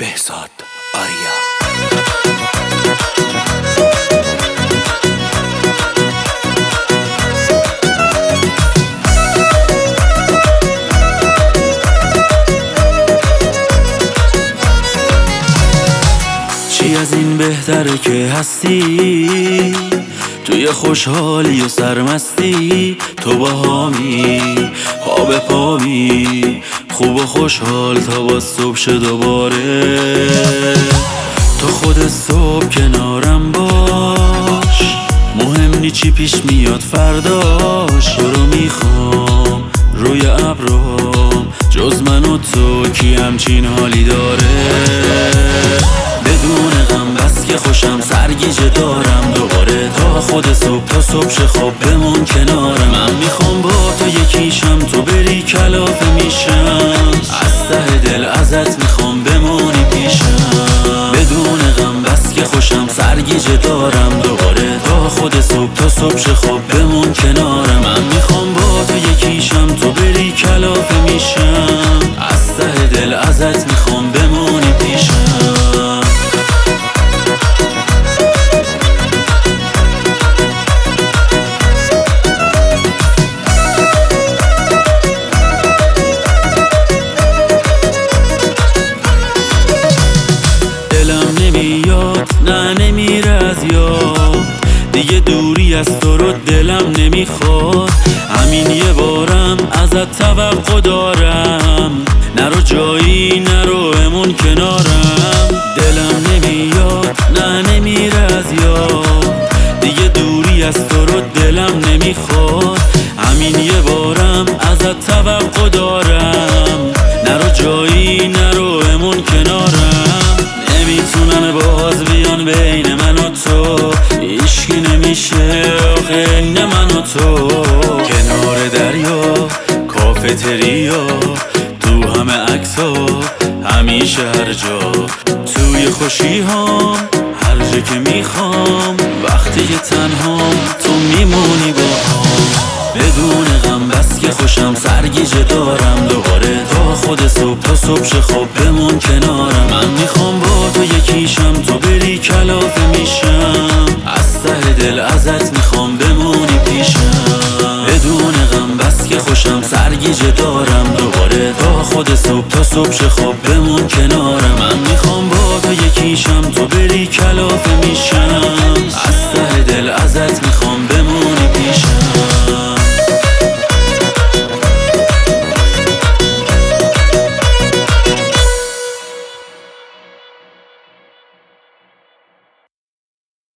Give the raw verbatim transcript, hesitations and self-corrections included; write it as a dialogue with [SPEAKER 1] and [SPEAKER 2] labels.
[SPEAKER 1] بهزاد آریا.
[SPEAKER 2] چی از این بهتره که هستی توی خوشحالی و سرمستی، تو با هامی پا به پامی، خوب و خوشحال تا با صبح شه دوباره. تو خود صبح کنارم باش، مهم نی چی پیش میاد فرداش. تو رو میخوام روی ابرام، جز من و تو کی همچین حالی داره. بدون غم بس که خوشم سرگیجه دارم دوباره، تا خود صبح تا صبح شه خواب بمون کنارم. من میخوام با تو یکیشم، تو بری کلافه میشم، از ته دل ازت میخوام بمونی پیشم. بدون غم بس که خوشم سرگیجه دارم دوباره، تا خود صبح تا صبح شه خواب بمون کنارم. من میخوام با تو یکیشم، تو بری کلافه میشم، از ته دل ازت میخوام بمونی پیشم. نه نمیره از یاد دیگه، دوری از تو رو دلم نمیخواد. همین یه بارم ازت توقع دارم، نرو جایی نرو امون کنارم. دلم نمیاد نه نمیره از یاد دیگه، دوری از تو رو دلم نمیخواد. همین یه بارم ازت توقع دارم، نرو جایی نرو امون کنارم. نمیتونن باز بیان بین من و تو، هیچکی نمیشه آخه این من و تو. کنار دریا کافتریا، تو همه عکس‌ها همیشه هر جا، توی خوشی هام هر جا که میخوام، وقتی که تنهام تو میمونی با هم. بدون غم بس که خوشم سرگیجه دارم دوباره، تا خود صبح تا صبح شه خواب بمون کنارم. من میخوام با تو یکیشم، تو بری کلافه میشم، از ته دل ازت میخوام بمونی پیشم. بدون غم بس که خوشم سرگیجه دارم دوباره، تا خود صبح تا صبح شه خواب بمون کنارم.